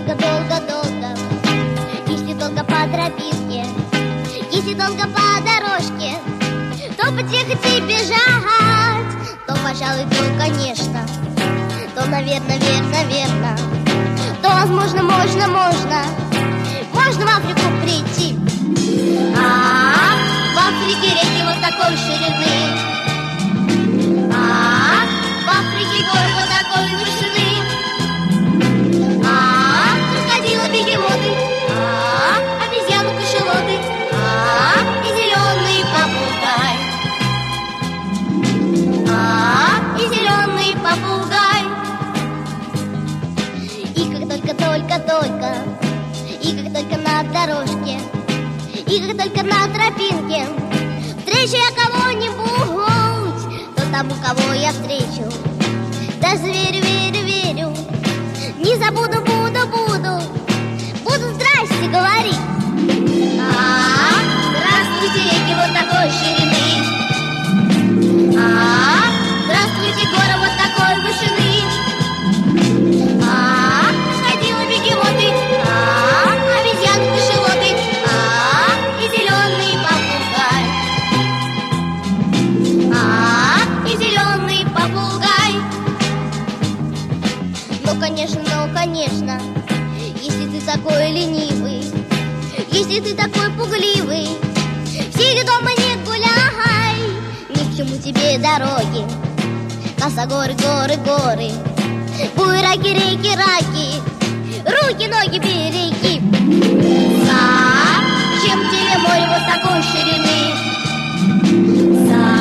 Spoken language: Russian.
долго-долго-долго, если долго по тропинке, если долго по дорожке, то потихо и бежать, то, пожалуй, то, конечно, то, наверное, верно, то, возможно, можно в Африку прийти. В Африке реки вот такой ширины, в Африке горы вот такой высоты, крокодилы, бегемоты, обезьяны, кашалоты, и зеленый попугай, и зеленый попугай. И как только, и как только на дорожке, и как только на тропинке встречу я кого-нибудь, то тому, кого я встречу, даже верю, не забуду, буду здрасте говорить. Здравствуйте, реки вот такой ширины, здравствуйте, горы вот такой вышины, крокодилы, бегемоты, обезьяны, кашалоты, и зеленый попугай, и зеленый попугай. Ну, конечно, если ты такой ленивый, если ты такой пугливый, сиди дома, не гуляй, ни к чему тебе дороги, косогоры, горы, буераки, реки, руки, ноги, береги. Зачем тебе море вот такой ширины?